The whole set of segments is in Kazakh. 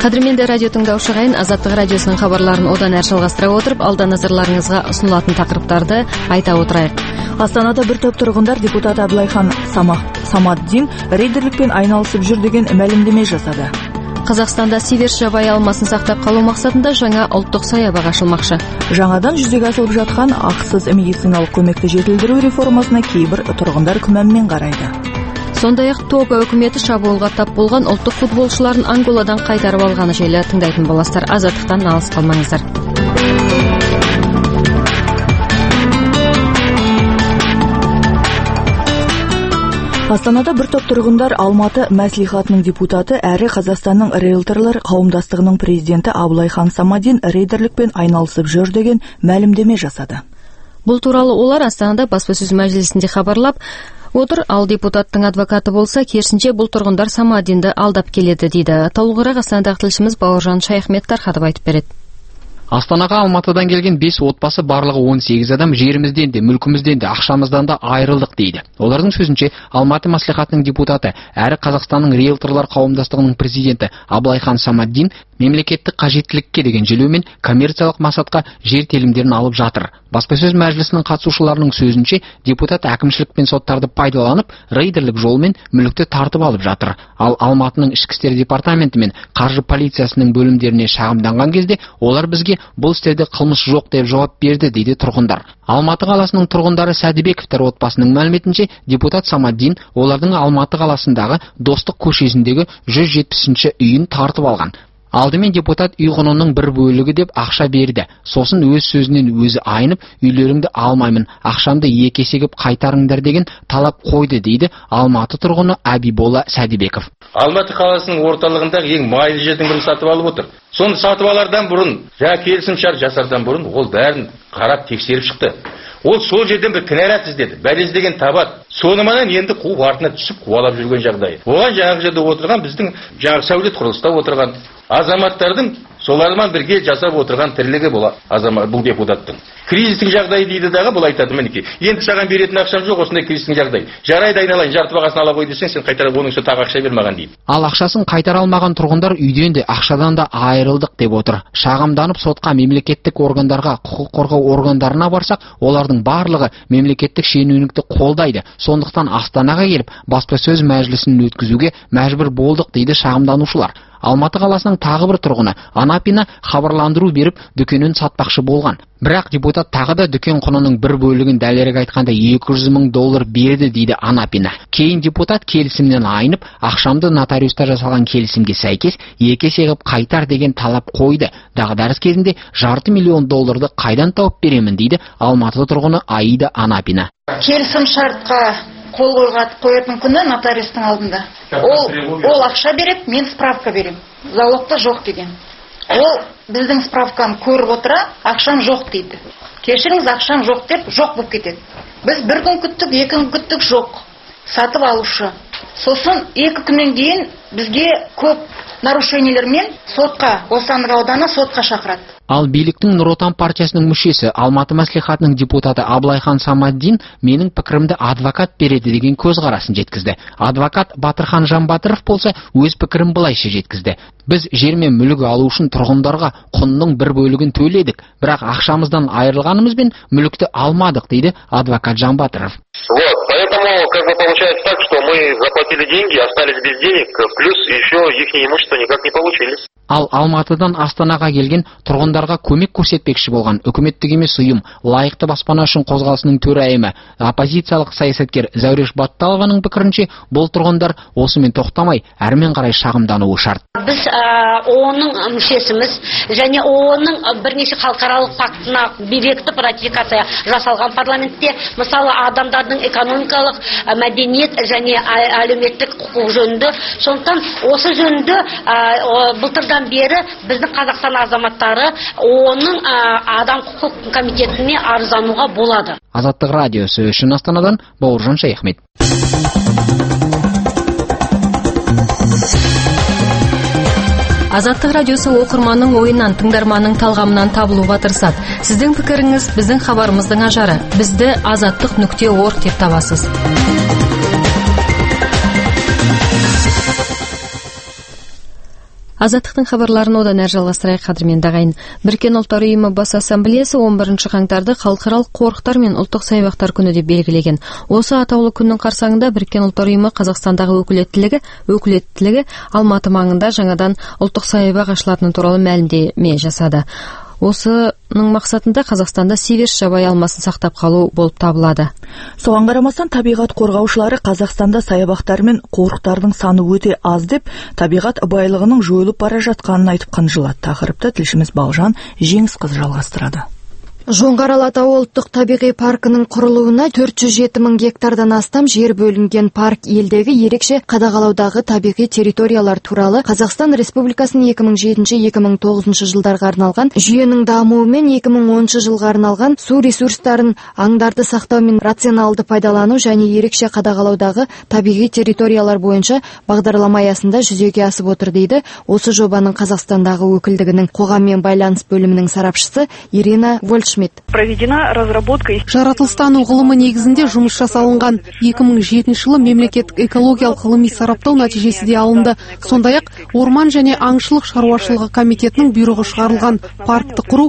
Кадірменді радио тыңдаушы ағайын, Азаттық радиосының хабарларын одан әрі жалғастыра отырып, алда назарларыңызға ұсынылатын тақырыптарды айта отырайық. Астанада бір топ тұрғындар депутат Аблайхан Самаддин рейдерлікпен айналысып жүр деген мәлімдеме жасады. Қазақстанда Сиверс жабайы алмасын сақтап қалу мақсатында жаңа ұлттық саябақ ашылмақшы. Жаңадан жүзеге асырылып жатқан ақысыз медициналық көмекті жетілдіру реформасына кейбір тұрғындар күмәнмен қарайды. Сондай-ақ Того үкіметі шабуылға тап болған ұлттық футболшыларын Анголадан қайтарып алғаны жайлы тыңдайтын боласыздар. Азаттықтан алыс қалмаңыздар. Астанада бір топ тұрғындар Алматы мәслихатының депутаты әрі Қазақстанның риэлторлар қауымдастығының президенті Аблайхан Самаддин рейдерлікпен айналысып жүр деген мәлімдеме жасады. Бұл туралы олар Астанада баспасөз мәжілісінде хабарлап отыр, ал депутаттың адвокаты болса, керісінше бұл тұрғындар Самаддинді алдап келеді дейді. Толығырақ Астанадағы тілшіміз Бауыржан Шайахмет тарқатып айтып береді. Астанаға Алматыдан келген 5 отбасы, барлығы 18 адам, жерімізден де, мүлкімізден де, ақшамыздан да айырылдық дейді. Олардың сөзінше, Алматы мәслихатының депутаты әрі Қазақстанның риэлторлар қауымдастығының президенті Аблайхан Самаддин мемлекеттік қажеттілікке деген желеумен коммерциялық мақсатқа жер телімдерін алып жатыр. Баспасөз мәжілісінің қатысушыларының сөзінше, депутат әкімшілік пен соттарды пайдаланып, рейдерлік жолмен мүлікті тартып алып жатыр. Ал Алматының ішкі істер департаменті мен қаржы полициясының бөлімдеріне шағымданған кезде, олар бізге бұл істерде қылмыс жоқ деп жауап берді дейді тұрғындар. Алматы қаласының тұрғындары Сәдібековтер отбасының мәліметінше, депутат Самаддин олардың Алматы қаласындағы Достық көшесіндегі 170-ші үйін тартып алған. Алдымен депутат үй құнының бір бөлігі деп ақша берді. Сосын өз сөзінен өзі айнып, үйлеріңді алмаймын, ақшамды 2 есеге қайтарыңдар деген талап қойды дейді Алматы тұрғыны Абиболла Сәдібеков. Алматы қаласының орталығындағы ең майлы жердің бірін сатып алып отыр. Соны сатып алардан бұрын, келісімшарт жасардан бұрын ол бәрін қарап тексеріп шықты. Ол сол жерден бір кінәрат іздеді, бәлез деген табады. Сонымен енді қуып артына түсіп қуалап жүрген жағдайы. Оған жаңағы жерде отырған біздің жаңағы сәулет құрылыста отырған азаматтардың солармен бірге жасап отырған тірлігі бұл депутаттың. Кризистік жағдай дейді дағы, бұл айтады, мінекей. Енді саған беретін ақшам жоқ, осындай кризистік жағдай. Жарайды, айналайын, жарты бағасын ала қой десең, сен қайтарып оның үстіне тағы ақша бермаған дейді. Ал ақшасын қайтара алмаған тұрғындар үйден де ақшадан да айырылдық деп отыр. Шағымданып сотқа, мемлекеттік органдарға, құқық қорғау органдарына барсақ, олардың барлығы мемлекеттік шенеунікті қолдайды. Сондықтан Астанаға келіп, баспасөз мәжілісін өткізуге мәжбүр болдық дейді шағымданушылар. Алматы қаласының тағы бір тұрғыны Анапина хабарландыру беріп, дүкенін сатпақшы болған. Бірақ депутат тағы да дүкен құнының бір бөлігін дәлірек айтқанда $200,000 берді дейді Анапина. Кейін депутат келісімнен айнып, ақшамды нотариуста жасалған келісімге сәйкес 2 есе қып қайтар деген талап қойды. Дағдарыс кезінде $500,000 қайдан тауып беремін дейді Алматы тұрғыны Аида Анапина. Келісім шартқа қол қоятын күні нотариустың алдында. Ол ақша береді, мен справка берем. Залогта жоқ деген. Ол біздің справканы көріп отыра, ақшам жоқ дейді. Кешіріңіз, ақшам жоқ деп, жоқ болып кетеді. Біз 1 күн күттік, 2 күн күттік, жоқ. Сатып алушы. Сосын 2 күннен кейін бізге көп нарушениелермен сотқа, Бостандық ауданы сотқа шақырады. Ал биліктің Нұр Отан партиясының мүшесі Алматы мәслихатының депутаты Аблайхан Самаддин менің пікірімді адвокат береді деген көзқарасын жеткізді. Адвокат Батырхан Жанбатыров болса өз пікірін былайша жеткізді. Біз жер мен мүлік алу үшін тұрғындарға құнның бір бөлігін төледік, бірақ ақшамыздан айырылғанымызбен мүлікті алмадық дейді адвокат Жанбатыров. Поэтому получается так, что мы заплатили деньги, остались без денег, плюс еще их имущество никак не получили. Ал Алматыдан Астанаға келген тұрғындарға көмек көрсетпекші болған үкіметтік емес ұйым лайықты баспана үшін қозғалысының төрайымы оппозициялық саясаткер Зәуреш Батталованың пікірінше, бұл тұрғындар осымен тоқтамай әрмен қарай шағымдануы шарт. Біз ООНның мүшесіміз және ООНның бірнеше халықаралық фактына биректі ратификация жасалған парламентте, мысалы адамдардың экономикалық, мәдениет және әлеуметтік құқық жөнінде. Сондықтан осы жөнінде былтырдан бері біздің Қазақстан азаматтары ООНның адам құқық комитетіне арыздануға болады. Азаттық радиосы үшін Астанадан Бауыржан Шайахмет. Азаттық радиосы оқырманның ойынан, тыңдарманның талғамынан табылуға тырысады. Сіздің пікіріңіз біздің хабарымыздың ажары. Бізді azаттық.org деп табасыз. Азаттықтың хабарларын одан әрі жалғастырайық, қадірменді ағайын. Біріккен ұлттар ұйымы бас ассамблеясы 11 қаңтарды халықаралық қорықтар мен ұлттық саябақтар күні деп белгілеген. Осы атаулы күннің қарсаңында Біріккен ұлттар ұйымы Қазақстандағы өкілеттілігі Алматы маңында жаңадан ұлттық саябақ ашылатыны туралы мәлімдеме жасады. Осының мақсатында Қазақстанда Сиверс жабайы алмасын сақтап қалу болып табылады. Соған қарамастан табиғат қорғаушылары Қазақстанда саябақтар мен қорықтардың саны өте аз деп, табиғат байлығының жойылып бара жатқанын айтып қынжылады. Тақырыпты тілшіміз Балжан Жеңісқызы жалғастырады. Жоңғар-Алатау ұлттық табиғи паркінің құрылуына 407 мың гектардан астам жер бөлінген парк елдегі ерекше қадағалаудағы табиғи территориялар туралы Қазақстан Республикасының 2007-2009 жылдарға арналған жүйенің дамуы мен 2010 жылға арналған су ресурстарын аңдарды сақтау мен рационалды пайдалану және ерекше қадағалаудағы табиғи территориялар бойынша бағдарлама аясында жүзеге асып отыр дейді осы жобаның Қазақстандағы өкілдігінің қоғаммен байланыс бөлімінің сарапшысы Ирина Вольшмит. Жаратылыстану ғылымы негізінде жұмыс жасалынған 2007 жылы мемлекеттік экологиялық ғылыми сараптау нәтижесі де алынды. Сондай-ақ Орман және аңшылық шаруашылығы комитетінің бұйрығы шығарылған. Паркты құру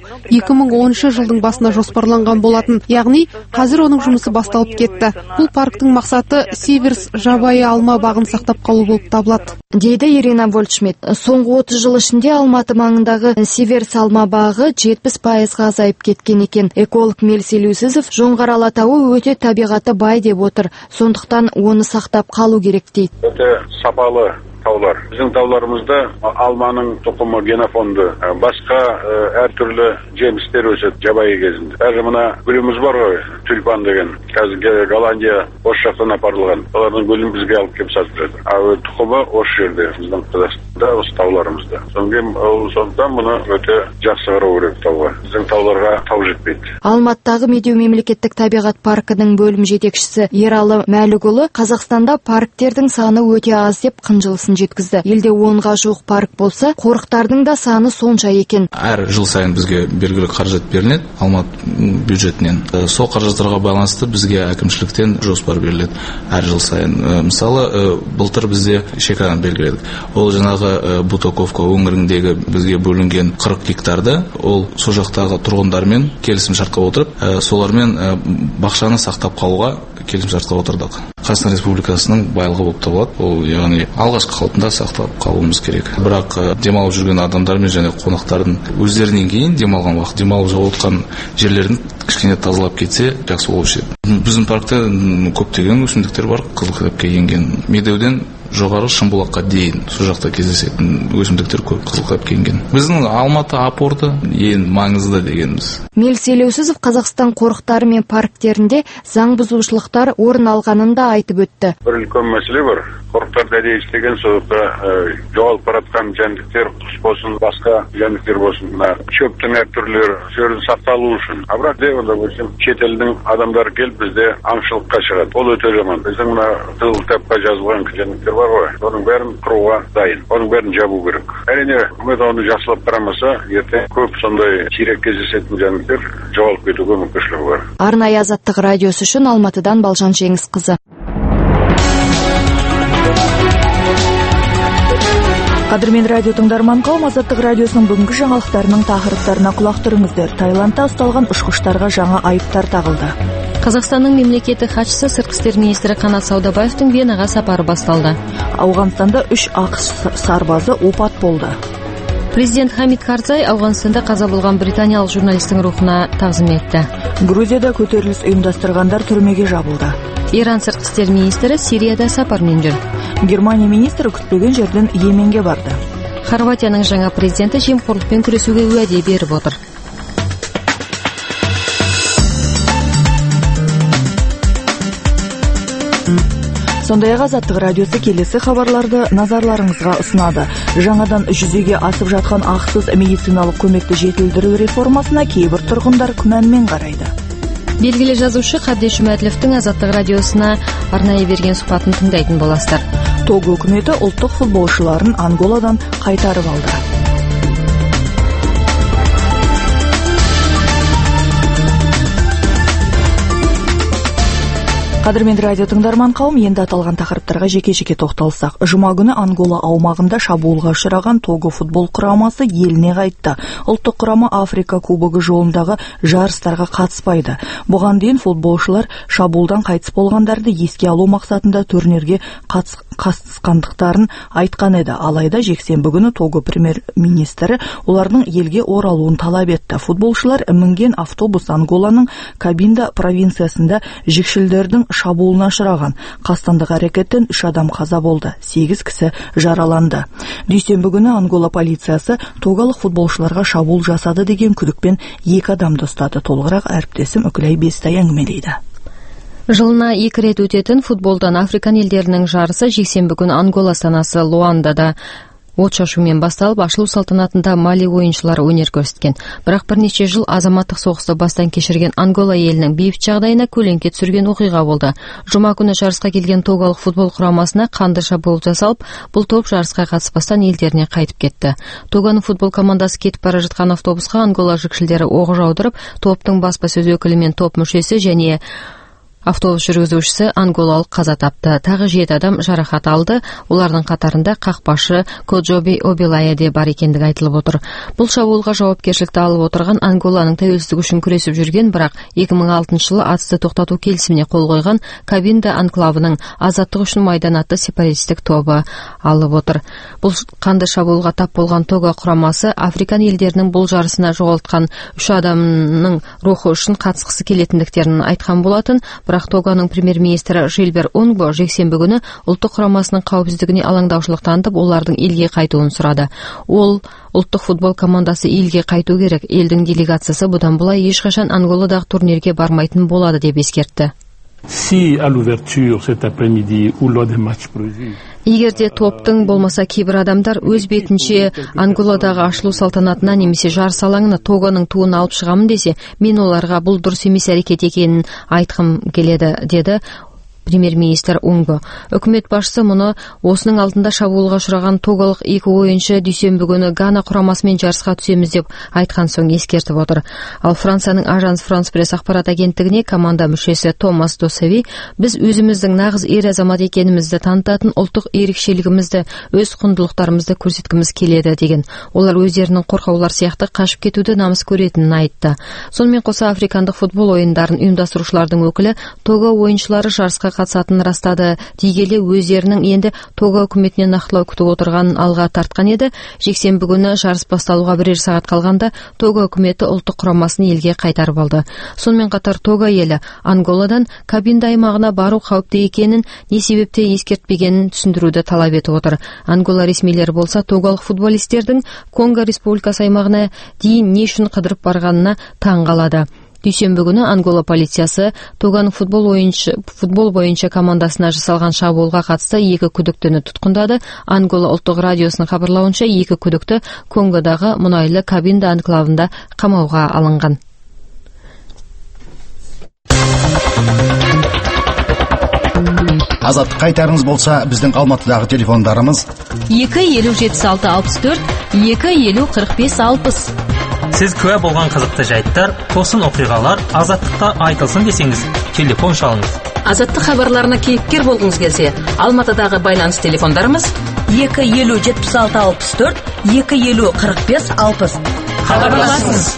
2010 жылдың басына жоспарланған болатын. Яғни, қазір оның жұмысы басталып кетті. Бұл парктың мақсаты Сиверс жабайы алма бағын сақтап қалу болып табылады, дейді Ирина Вольшмит. Соңғы 30 жыл ішінде Алматы маңындағы Сиверс алма бағы 70%-ға азайып кеткен екен. Эколог Мелс Елеусізов Жоңғар-Алатауы өте табиғаты бай деп отыр. Сондықтан оны сақтап қалу керек дейді. Өте сапалы таулар. Біздің тауларымызда алманың тұқымы генофонды, басқа әртүрлі жемістер өседі жабайы кезінде. Даже мына гүліміз бар ғой, тюльпан деген. Қазір Голландия осы жақтан апарылған. Олардың гүлін бізге алып келіп сатып жатыр. А тұқымы осы жерде, біздің Қазақстанда, осы тауларымызда. Сондықтан мұны өте жақсы қарау керек тауға. Біздің тауларға тау жетпейді. Алматыдағы Медеу мемлекеттік табиғат паркінің бөлім жетекшісі Ералы Мәлікұлы Қазақстанда парктердің саны өте аз деп қынжылысын жеткізді. Елде 10-ға жуық парк болса, қорықтардың да саны сонша екен. Әр жыл сайын бізге белгілі қаражат беріледі Алматы бюджетінен. Сол қаражаттарға байланысты бізге әкімшіліктен жоспар беріледі әр жыл сайын. Мысалы, былтыр бізде шекараны белгіледік. Ол жаңағы Бутаковка өңіріндегі бізге бөлінген 40 гектарды, ол сол жақтағы тұрғындармен келісім шартқа отырып, солармен бақшаны сақтап қалуға келісім шартқа отырдық. Қазақстан Республикасының байлығы болып табылады. Ол яғни алғашқы қалпында сақтап қалуымыз керек. Бірақ демалып жүрген адамдар мен және қонақтардың өздерінен кейін демалып жатқан жерлерін кішкене тазалап кетсе, жақсы болып шеді. Біздің паркта көптеген өсімдіктер бар, қызыл кітапқа енген. Медеуден жоғары Шымбұлаққа дейін сол жақта кездесетін өсімдіктер көп қызыл кітапқа енген. Біздің Алматы апорты ең маңызды дегеніміз. Мелс Елеусізов Қазақстан қорықтары мен парктерінде заң бұзушылықтар орын алғанын да айтып өтті. Бір үлкен мәселе бар. Қорықтарда істеген соқта жоғалып баратқан жәндіктер, құс болсын, басқа жәндіктер болсын, шөптің әр түрлері жердің сақталу үшін. Бірақ де онда шет елдің адамдары келіп бізде аңшылыққа шығады. Ол өте жаман. Біздің мына қызыл кітапқа жазылған жәндіктер бар ғой. Оның бәрін қыруға дайын. Оның бәрін жабу керек. Әрине, үкімет оны жақсылап қарамаса, ертең көп сондай сирек кездесетін жәндіктер жоғалып кетуге мүмкіншілігі бар. Арнайы Азаттық радиосы үшін Алматыдан Балжан Жеңісқызы. Қадірмен радио тыңдарман қауым, Азаттық радиосының бүгінгі жаңалықтарының тақырыптарына құлақ түріңіздер. Таиландта ұсталған ұшқыштарға жаңа айыптар тағылды. Қазақстанның мемлекеттік хатшысы сыртқы істер министрі Қанат Саудабаевтың Венаға сапары басталды. Ауғанстанда 3 ақш сарбазы опат болды. Президент Хамид Карзай Ауғанстанда қаза болған британиялық журналистің рухына тағзым етті. Грузияда көтеріліс ұйымдастырғандар түрмеге жабылды. Иран сыртқы істер министрі Сирияда сапармен жүр. Германия министрі күтпеген жерден Йеменге барды. Хорватияның жаңа президенті жемқорлықпен күресуге уәде беріп отыр. Сондай-ақ Азаттық радиосы келесі хабарларды назарларыңызға ұсынады. Жаңадан жүзеге асып жатқан ақысыз медициналық көмекті жетілдіру реформасына кейбір тұрғындар күмәнмен қарайды. Белгілі жазушы Қабдеш Жұмәділовтің Азаттық радиосына арнайы берген сұхбатын тыңдайтын боласыздар. Того үкіметі ұлттық футболшыларын Анголадан қайтарып алды. Қадірменді радио тыңдарман қауым, енді аталған тақырыптарға жеке-жеке тоқталсақ. Жұма күні Ангола аумағында шабуылға ұшыраған Того футбол құрамасы еліне қайтты. Ұлттық құрама Африка кубогы жолындағы жарыстарға қатыспайды. Бұған дейін футболшылар шабуылдан қайтыс болғандарды еске алу мақсатында турнирге қатысқандықтарын айтқан еді. Алайда жексенбі күні Того премьер-министрі олардың елге оралуын талап етті. Футболшылар мінген автобус Анголаның Кабинда провинциясында жікшілдердің шабуылына ұшыраған. Қастандық әрекеттен 3 адам қаза болды, 8 кісі жараланды. Дүйсенбі күні Ангола полициясы тогалық футболшыларға шабуыл жасады деген күдікпен 2 адамды ұстады. Толығырақ әріптесім Үкілай Бестай әңгімелейді. Жылына 2 рет өтетін футболдан Африкан елдерінің жарысы жексенбі күні Ангола астанасы Луандада отшашумен басталып, ашылу салтанатында Мали ойыншылары өнер көрсеткен. Бірақ бірнеше жыл азаматтық соғысты бастан кешірген Ангола елінің бейбіт жағдайына көлеңке түсірген оқиға болды. Жұма күні жарысқа келген тогалық футбол құрамасына қанды шабуыл жасалып, бұл топ жарысқа қатыспастан елдеріне қайтып кетті. Тоганың футбол командасы кетіп бара жатқан автобусқа Ангола жүкшілдері оқ жаудырып, топтың баспасөз өкілі мен топ мүшесі және автобус жүргізушісі анголалық қаза тапты. Тағы 7 адам жарақат алды. Олардың қатарында қақпашы Коджоби Обилая де бар екендігі айтылып отыр. Бұл шабуылға жауапкершілікті алып отырған Анголаның тәуелсіздік үшін күресіп жүрген, бірақ 2006 жылы атысты тоқтату келісіміне қол қойған Кабинда анклавының азаттық үшін майдан атты сепаратистік тобы алып отыр. Бұл қанды шабуылға тап болған Того құрамасы Африкан елдерінің бұл жарысына жоғалтқан 3 адамның рухы үшін қатысқысы келетіндіктерін айтқан болатын. Бірақ Тоганың премьер-министрі Жилбер Унгбо жексенбі күні ұлттық құрамасының қауіпсіздігіне алаңдаушылық танытып, олардың елге қайтуын сұрады. Ол ұлттық футбол командасы елге қайту керек. Елдің делегациясы бұдан былай ешқашан Анголадағы турнирге бармайтын болады деп ескертті. Si à l'ouverture cet après-midi ou lors des matchs prévus. Егерде топтың болмаса кейбір адамдар өз бетінше Анголадағы ашылу салтанатына немесе жарыс алаңына Тоганың туын алып шығамын десе, мен оларға бұл дұрыс емес әрекет екенін айтқым келеді, деді премьер-министр Унгбо. Үкімет басшысы мұны осының алдында шабуылға ұшыраған тогалық 2 ойыншы дүйсенбі күні Гана құрамасымен жарысқа түсеміз деп айтқан соң ескертіп отыр. Ал Францияның Ажанс Франс пресс ақпарат агенттігіне команда мүшесі Томас Досеви, біз өзіміздің нағыз ер азамат екенімізді танытатын ұлттық ерекшелігімізді, өз құндылықтарымызды көрсеткіміз келеді деген. Олар өздерінің қорқаулар сияқты қашып кетуді намыс көретінін айтты. Сонымен қоса африкандық футбол ойындарын ұйымдастырушылардың өкілі Того ойыншылары жарысқа қатысатынын растады. Дегеле өздерінің енді Того үкіметінен нақтылау күтіп отырғанын алға тартқан еді. Жексенбі күні жарыс басталуға 1 сағат қалғанда Того үкіметі ұлттық құрамасын елге қайтарып алды. Сонымен қатар Того елі Анголадан Кабинда аймағына бару қауіпті екенін, не себепте ескертпегенін түсіндіруді талап етіп отыр. Ангола ресмилері болса Тогалық футболистердің Конго республикасы аймағына дейін не үшін қыдырып барғанына таң қалады. Дүйсенбі күні Ангола полициясы Тоганың футбол бойынша командасына жасалған шабуылға қатысты 2 күдіктіні тұтқындады. Ангола ұлттық радиосының хабарлауынша 2 күдікті Конгодағы мұнайлы Кабинда анклавында қамауға алынған. Азаттық қайтарыңыз болса, біздің Алматыдағы телефондарымыз 2-50-76-64, 2-50-45-60. Сіз куә болған қызықты жайттар, тосын оқиғалар Азаттықта айтылсын десеңіз, телефон шалыңыз. Азаттық хабарларына кейіпкер болғыңыз келсе, Алматыдағы байланыс телефондарымыз 2-50-76-64, 2-50-45-60. Хабарласыңыз.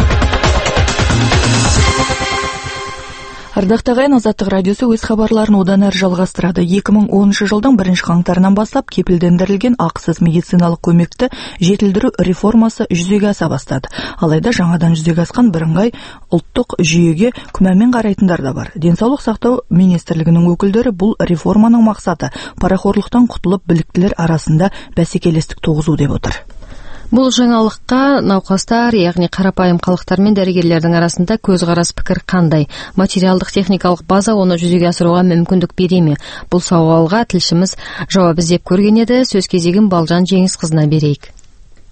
Ардақты ағайын, Азаттық радиосы өз хабарларын одан әрі жалғастырады. 2010 жылдың 1 қаңтарынан бастап кепілдендірілген ақысыз медициналық көмекті жетілдіру реформасы жүзеге аса бастады. Алайда жаңадан жүзеге асқан бірыңғай ұлттық жүйеге күмәнмен қарайтындар да бар. Денсаулық сақтау министрлігінің өкілдері бұл реформаның мақсаты парақорлықтан құтылып біліктілер арасында бәсекелестік туғызу деп отыр. Бұл жаңалыққа науқастар, яғни қарапайым халықтар мен дәрігерлердің арасында көзқарас пікір қандай? Материалдық техникалық база оны жүзеге асыруға мүмкіндік бере ме? Бұл сауалға тілшіміз жауап іздеп көрген еді. Сөз кезегін Балжан Жеңіс қызына берейік.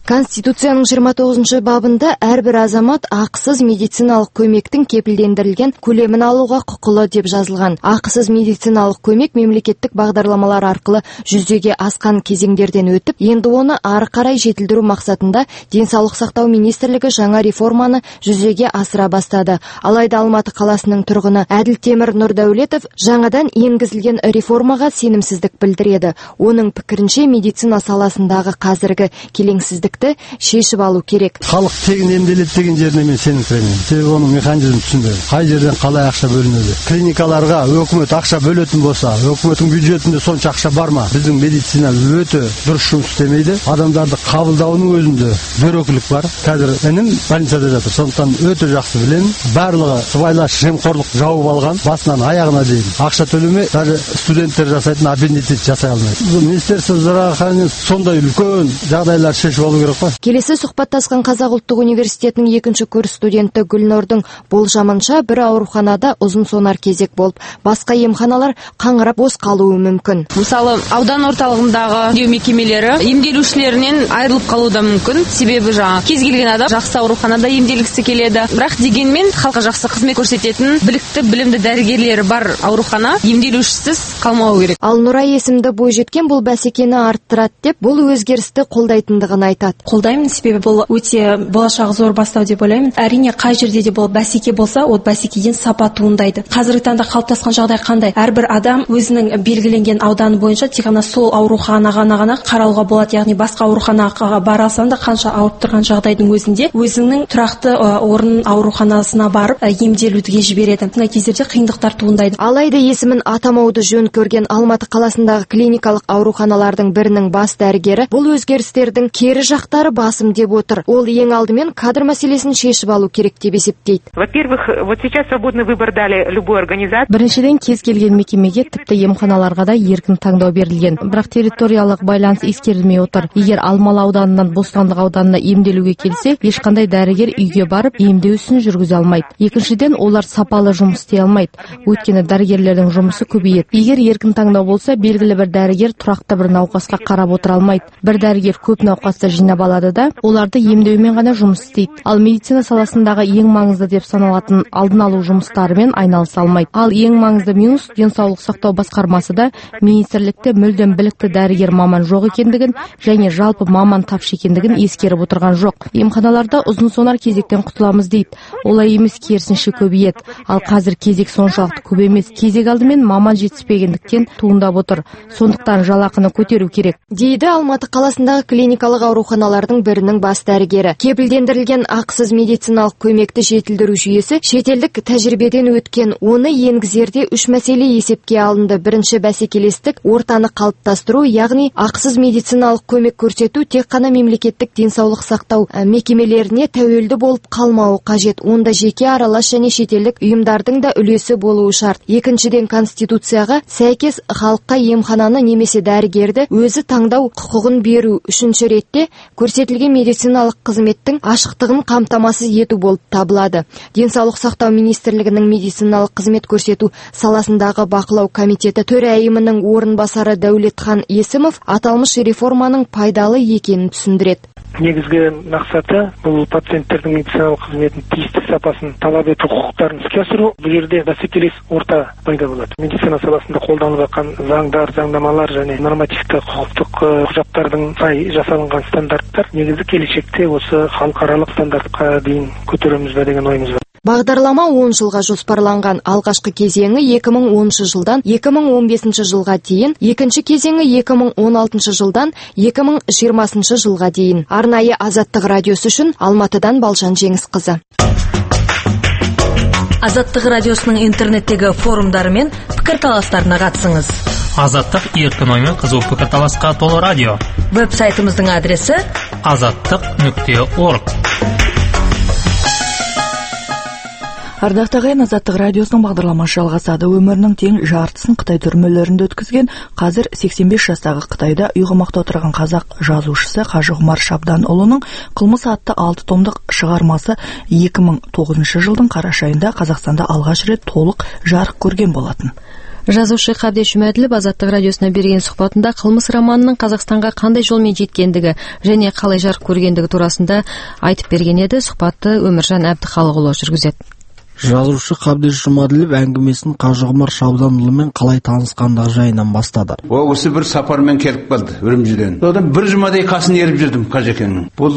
Конституцияның 29 бабында әрбір азамат ақысыз медициналық көмектің кепілдендірілген көлемін алуға құқылы деп жазылған. Ақысыз медициналық көмек мемлекеттік бағдарламалар арқылы жүзеге асқан кезеңдерден өтіп, енді оны ары қарай жетілдіру мақсатында денсаулық сақтау министрлігі жаңа реформаны жүзеге асыра бастады. Алайда Алматы қаласының тұрғыны Әділтемір Нұрдәулетов жаңадан енгізілген реформаға сенімсіздік білдіреді. Оның пікірінше медицина саласындағы қазіргі келеңсіздікті шешіп алу керек. Халық тегін емделеді деген жеріне мен сеніңкіремеймін. Себебі оның механизмін түсінбедім. Қай жерден қалай ақша бөлінеді? Клиникаларға өкімет ақша бөлетін болса, өкіметтің бюджетінде сонша ақша бар ма? Біздің медицина өте дұрыс жұмыс істемейді. Адамдарды қабылдауының өзінде бюрократтық бар. Қазір інім больницада жатыр. Сондықтан өте жақсы білемін. Барлығы сыбайлас жемқорлық жауып алған, басынан аяғына дейін. Ақша төлемей, даже студенттер жасайтын аппендицит жасай алмайды. Министерство здравоохранения сондай үлкен жағдайлар шешіп алу керек қой. Келесі сұхбаттасқан Қазақ ұлттық университетінің 2-ші курс студенті Гүлнұрдың болжамынша бір ауруханада ұзын сонар кезек болып, басқа емханалар қаңырап бос қалуы мүмкін. Мысалы, аудан орталығындағы емдеу мекемелері емделушілерінен айырылып қалуы да мүмкін. Себебі кез келген адам жақсы ауруханада емделгісі келеді. Бірақ дегенмен халыққа жақсы қызмет көрсететін білікті, білімді дәрігерлері бар аурухана емделушісіз қалмауы керек. Ал Нұрай есімді бойжеткен бұл бәсекені арттырады деп, бұл өзгерісті қолдайтындығын айтады. Қолдаймын, себебі бұл өте болашағы зор бастау деп ойлаймын. Әрине, қай жерде де бұл бәсеке болса, ол бәсекеден сапа туындайды. Қазіргі таңда қалыптасқан жағдай қандай? Әрбір адам өзінің белгіленген ауданы бойынша тек қана сол ауруханаға ғана қарауға болады, яғни басқа ауруханаға бара алсаң да қанша ауырып тұрған жағдайдың өзінде өзіңнің тұрақты орын ауруханасына барып емделуге жібереді. Сондай кездерде қиындықтар туындайды. Алайда есімін атамауды жөн көрген Алматы қаласындағы клиникалық ауруханалардың бірінің бас дәрігері бұл өзгерістердің кері жақтары басым деп отыр. Ол ең алдымен кадр мәселесін шешіп алу керек деп есептейді. Во-первых, вот сейчас свободный выбор дали любой организации. Біріншіден, кез келген мекемеге, тіпті емханаларға да еркін таңдау берілген. Бірақ территориялық байланыс ескерілмей отыр. Егер Алмалы ауданынан Бостандық ауданына емделуге келсе, ешқандай дәрігер үйге барып емдеу ісін жүргізе алмайды. Екіншіден, олар сапалы жұмыс істей алмайды. Өйткені дәрігерлердің жұмысы көбейеді. Егер еркін таңдау болса, белгілі бір дәрігер тұрақты бір науқасқа қарап отыра алмайды. Бір дәрігер көп науқасты жинап алады да, оларды емдеумен ғана жұмыс істейді. Ал медицина саласындағы ең маңызды деп саналатын алдын алу жұмыстарымен айналыса алмайды. Ал ең маңызды минус, денсаулық сақтау басқармасы да министрлікте мүлдем білікті дәрігер маман жоқ екендігін және жалпы маман тапшы екендігін ескеріп отырған жоқ. Емханаларда ұзын сонар кезектен құтыламыз дейді. Олай емес, керісінше көбейеді. Ал қазір кезек соншалықты көп емес. Кезек алдымен маман жетіспегендіктен туындап отыр. Сондықтан жалақыны көтеру керек, дейді Алматы қаласындағы клиникалық ауруханалардың бірінің бас дәрігері. Кепілдендірілген ақысыз медициналық көмекті жетілдіру жүйесі шетелдік тәжірибеден өткен. Оны енгізерде 3 мәселе есепке алынды. Бірінші, бәсекелестік ортаны қалыптастыру, яғни ақысыз медициналық көмек көрсету тек қана мемлекеттік денсаулық сақтау мекемелеріне тәуелді болып қалмауы қажет. Онда жеке, аралас және шетелдік ұйымдардың да үлесі болуы шарт. Екіншіден, Конституцияға сәйкес халыққа емхананы немесе дәрігерді өзі таңдау құқығын беру. Үшінші ретте, көрсетілген медициналық қызметтің ашықтығын қамтамасыз ету болып табылады. Денсаулық сақтау министрлігінің медициналық қызмет көрсету саласындағы бақылау комитеті төрайымының орынбасары Дәулетхан Есімов аталмыш реформаның пайдалы екенін түсіндіреді. Негізгі мақсаты бұл пациенттердің медициналық қызметін тиісті сапасын талап ету құқықтарын іске асыру. Бұл жерде бәсекелес орта пайда болады. Медицина саласында қолданылып жатқан заңдар, заңнамалар және нормативті құқықтық құжаттардың сай жасалынған стандарттар негізі келешекте осы халықаралық стандартқа дейін көтереміз бе деген ойымыз бар. Бағдарлама 10 жылға жоспарланған. Алғашқы кезеңі 2010 жылдан 2015 жылға дейін, екінші кезеңі 2016 жылдан 2020 жылға дейін. Арнайы Азаттық радиосы үшін Алматыдан Балжан Жеңісқызы. Азаттық радиосының интернеттегі форумдары мен пікірталастарына қатысыңыз. Азаттық еркін оймен қызу пікірталасқа толы радио. Веб-сайтымыздың адресі azаттық.org. Ардақты ағайын, Азаттық радиосының бағдарламасы жалғасады. Өмірінің тең жартысын Қытай түрмелерінде өткізген, қазір 85 жастағы Қытайда үйқамақта отырған қазақ жазушысы Қажы Ғұмар Шабданұлының «Қылмыс» атты 6 томдық шығармасы 2009 жылдың қараша айында Қазақстанда алғаш рет толық жарық көрген болатын. Жазушы Кабдеш Жұмаділов Азаттық радиосына берген сұхбатында кылмыс романының Қазақстанға қандай жолмен жеткендігі және қалай жарық көргендігі турасында айтып берген еді. Сұхбатты Өміржан Әбдіхалықұлы жүргізеді. Жазушы Кабдеш Жұмаділов әңгімесін Қажығұмар Шабданұлымен қалай танысқандығы жайынан бастады. Ол кісі бір сапармен келіп қалды Үрімжіден. Содан бір жұмадай қасын еріп жүрдім Қажекеңнің. Бұл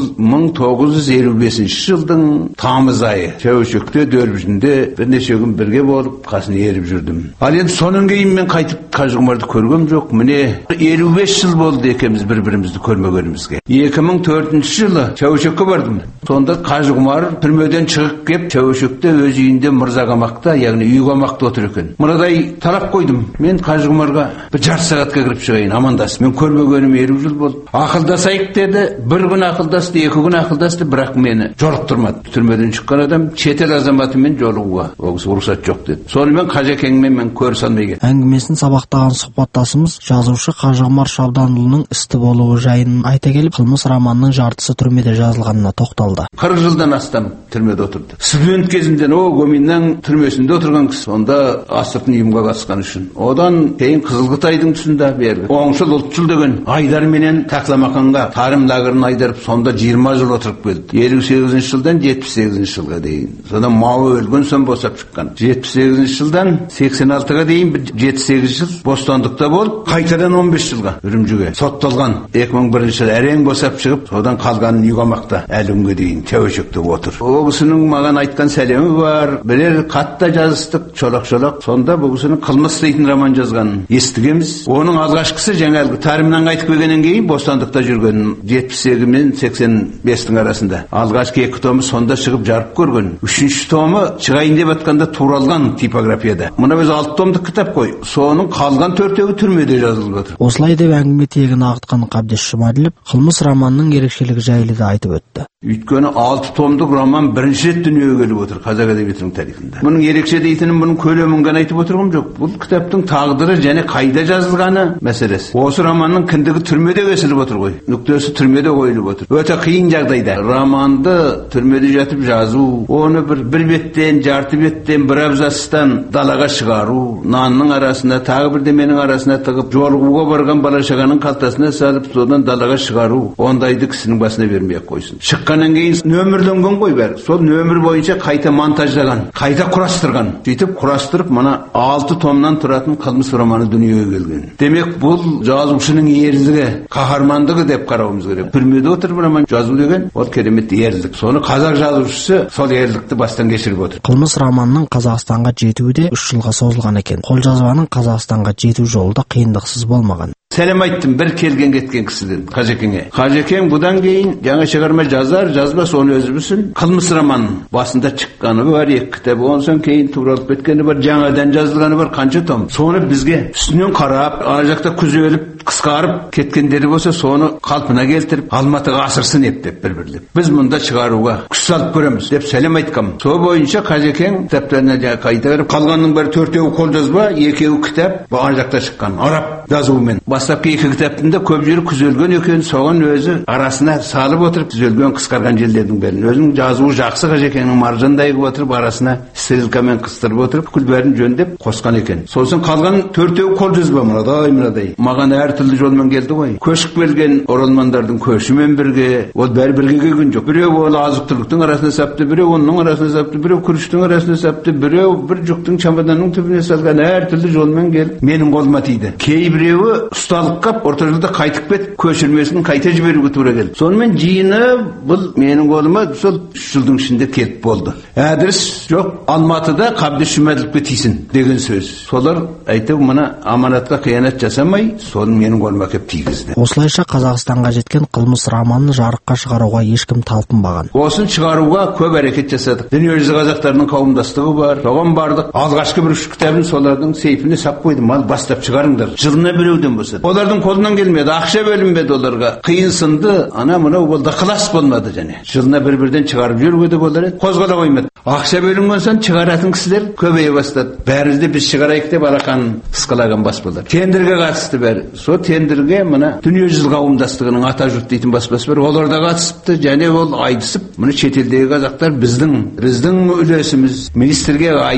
1955 жылдың тамыз айы. Чәуешекте Дөрбішінде бірнеше күн бірге болып қасын еріп жүрдім. Ал енді сонан кейін мен қайтып Қажығұмарды көргем жоқ. Міне 55 жыл болды екеуміз бір-бірімізді көрмегенімізге. 2004 жылы Чәуешекке бардым. Сонда Қажығұмар түрмеден шығып кеп Чәуешекте өз үйінде мырзағамақта, яғни үй қамақта отыр екен. Мынадай талап қойдым. Мен Қажығұмарға бір жарты сағатқа кіріп шығайын, амандасып. Мен көрмегенім 50 жыл болды. Ақылдасайық деді. Bir күн ақылдасты, 2 күн ақылдасты, бірақ мені жолықтырмады. Түрмеден шыққан адам шетел азаматымен жолығуға рұқсат жоқ деді. Сонымен Қажекеңмен мен көрісе алмай кеттім. Әңгімесін сабақтаған сұхбаттасымыз жазушы Қажығұмар Шабданұлының істі болуы жайын айта келіп, қылмыс романының жартысы түрмеде жазылғанына тоқталды. 40 жылдан астам түрмеде отырды. Студент кезімден Гоминнің түрмесінде отырған кісі. Сонда астыртын ұйымға қатысқан үшін. Одан кейін Қызылқытайдың тұсында берді. Оңшыл ұлтшыл деген Айдар менен Тақламақанға тарым лагерін айдарып, сонда 20 жыл отырып келді. 58 жылдан 78 жылға дейін. Содан Мау өлген соң босап шыққан. 78 жылдан 86-ға дейін 7-8 жыл бостандықта болып, қайтадан 15 жылға Үрімжіге сотталған. 2001 жылы әрең босап шығып, содан қалған үй қамақта әлі күнге дейін Чәуешекте отыр. Ол кісінің маған айтқан сәлемі бар. Бірер қатта жазыстық, чолақ-чолақ. Сонда бұл кісінің қылмыс дейтін роман жазғанын естігеміз. Оның алғашқысы жаңағы тарымнан қайтып келгеннен кейін бостандықта жүрген 78 мен 85-тің арасында. Алғашқы 2 томы сонда шығып жарып көрген. 3-ші томы шығайын деп атқанда туралған типографияда. Мұна біз 6 томдық кітап қой. Соның қалған 4-еуі түрмеде жазылып отыр. Осылай деп әңгіме тегін ағытқан Кабдеш Жұмаділов қылмыс романның ерекшелігі жайлы да айтып өтті. Өйткені 6 томдық роман бірінші рет дүниеге келіп отыр қазақ әдебиетінің тарихында. Бұның ерекше дейтінім бұның көлемін ғана айтып отырғым жоқ. Бұл кітаптың тағдыры және қайда жазылғаны мәселесі. Осы романның кіндігі түрмеде кесіліп отыр ғой. Нүктесі түрмеде қойылып отыр. Өте қиын жағдайда. Романды түрмеде жатып жазу, оны бір беттен, жарты беттен, бір абзацтан далаға шығару, нанның арасына, тағы бірдеменің арасына тығып, жолығуға барған бала-шағаның қалтасына салып, содан далаға шығару, ондайды кісінің басына бермей қойсын. Шыққаннан кейін нөмірленген ғой бәрі. Сол нөмір бойынша қайта монтаждаған, қайта құрастырған. Сөйтіп құрастырып, мына 6 томнан тұратын қылмыс романы дүниеге келген. Демек, бұл жазушының ерлігі, қаһармандығы деп қарауымыз керек. Түрмеде отырып роман жазу деген ол керемет ерлік. Соны қазақ жазушысы сол ерлікті бастан кешіріп отыр. Қылмыс романның Қазақстанға жетуі де 3 жылға созылған екен. Қолжазбаның Қазақстанға жету жолы да қиындықсыз болмаған. Сәлем айттым бір келген кеткен кісіден Қажекеңе. Қажекең бұдан кейін жаңа шығарма жазар, жазбас оны өзі білсін. Қылмыс роман басында шыққаны бар, 2 кітабы, онан кейін туралып кеткені бар, жаңадан жазылғаны бар, қанша том. Соны бізге үстінен қарап, ар жақта күзеліп, қысқарып кеткендері болса, соны қалпына келтіріп, Алматыға асырсын ептеп бір-бірлеп. Біз мұнда шығаруға күш салып көреміз деп сәлем айтқам. Сол бойынша Қажекең кітаптарына қайта беріп, қалғанның бәрі 4-еуі қолжазба, 2-еуі кітап, ар жақта шыққан араб жазуымен. Бастапқы 2 кітаптың көп жері күзелген екен, соған өзі арасына салып отырып, күзелген қысқарған жерлердің бәрін. Өзінің жазуы жақсы Қажекеңнің маржандай қылып отырып, арасына стрелкамен қыстырып отырып, күл бәрін жөндеп қосқан екен. Сосын қалған 4-еуі қолжазба, мынадай. Маған әртүрлі жолмен келді ғой. Көшіп келген оралмандардың көшімен бірге, ол бәрі бірге келген жоқ. Біреу ол азық-түліктің арасына сапты, біреу оның арасына сапты, біреу күріштің арасына сапты, біреу бір жүктің чемоданның түбіне салған, әртүрлі жолмен келіп, менің қолыма тиді. Кейбіреуі ұсталып қап, орта жолда қайтып кетіп, көшірмесін қайта жіберуге тура келді. Сонымен жиыны бұл менің қолыма сол 3 жылдың ішінде келіп болды. Әдіріс жоқ, Алматыда Кабдеш Жұмаділовке тисін деген сөз. Солар айтып, мына аманатқа қиянат жасамай, соны менің қолыма келіп тигізді. Осылайша Қазақстанға жеткен қылмыс романын жарыққа шығаруға ешкім талпынбаған. Осын шығаруға көп әрекет жасадық. Дүниежүзі қазақтарының қауымдастығы бар. Соған бардық. Алғашқы 1-3 кітабын солардың сейфіне сап қойдым. Ал бастап шығарыңдар. Жылына біреуден болса. Олардың қолынан келмеді, ақша бөлінбеді оларға. Қиын сынды, ана мынау болды, қылас болмады және. Жылына бір-бірден шығарып жүруге де болар еді. Қозғала қоймады. Ақша бөлінген соң шығаратын кісілер көбейе бастады. Бәрі де біз шығарайық деп алақанын ысқылаған баспалар. Тендерге қатысты бәрі. Сол тендерге мына дүниежүзі қауымдастығының Атажұрт дейтін баспасы бар. Олар да қатысыпты және ол айтысып, мына шетелдегі қазақтар біздің үлесіміз министрге айтып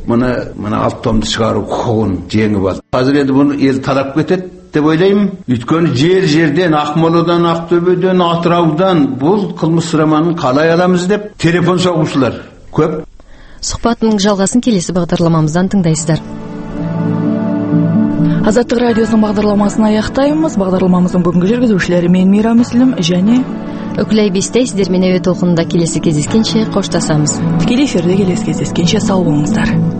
мына 6 томды шығару құқығын жеңіп алды. Қазір енді бұны ел талап кетеді деп ойлаймын. Өйткені жерден, Ақмоладан, Ақтөбеден, Атыраудан бұл қылмыс романын қалай аламыз деп телефон соғушылар көп. Сұхбатының жалғасын келесі бағдарламамыздан тыңдайсыздар. Азаттық радиосының бағдарламасын аяқтаймыз. Бағдарламамыздың бүгінгі жүргізушілері мен Мира Мүслім және Үкілай Бестей. Сіздермен әуе толқынында келесі кездескенше қоштасамыз. Тікелей эфирде келесі кездескенше сау болыңыздар.